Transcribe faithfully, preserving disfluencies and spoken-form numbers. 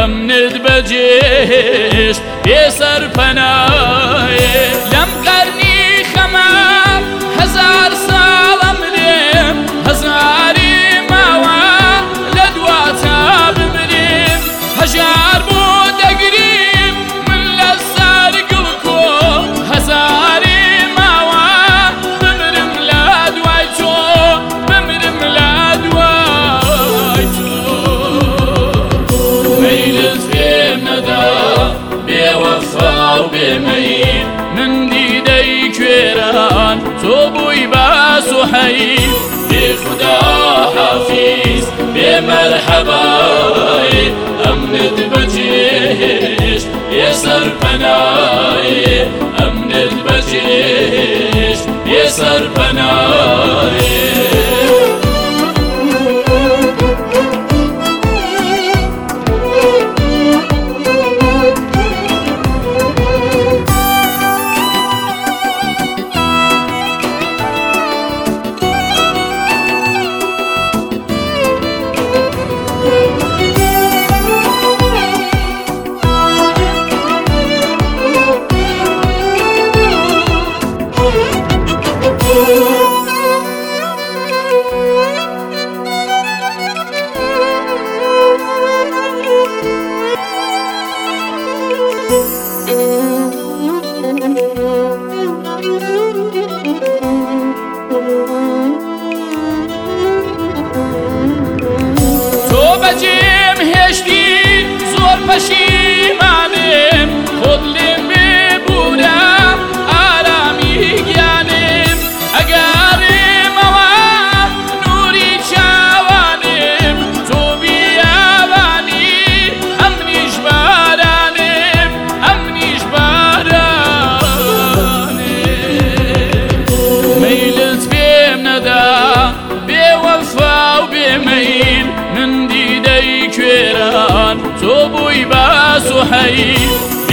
ئەمنت بەجێشت بێسەر پەنایێ لەم قەرنی خەمە هەزار ساڵ ئەمرێم هەزاری ماوە لە دواتا بمرێم هەژار بۆ دەگریم من لە سەر گڵکۆ هەزاری ماوە بمرم لە دوای تۆ بمرم لە دوای تۆ مەیلت پێم نەدا بێوەفا و بێمەین من دیدەی کوێران تۆ بووی باس و حەیف بێخودا حافیز بێمەرحەبای ئەمنت بەجێشت بێسەر پەنایێ ئەمنت بەجێشت بێسەر پەنایێ بەجێم هێشتی زۆر پەشیمانم خۆت لێم بێبوورە ئارامی گیانم ئەگەڕێمەوە نووری چاوانم تۆ بیابانی ئەمنیش بارانم ئەمنیش بارانم مەیلت پێم نەدا بێوەفا و بێمەیل من دیدەی کوێران تۆ بووی باس و حەیف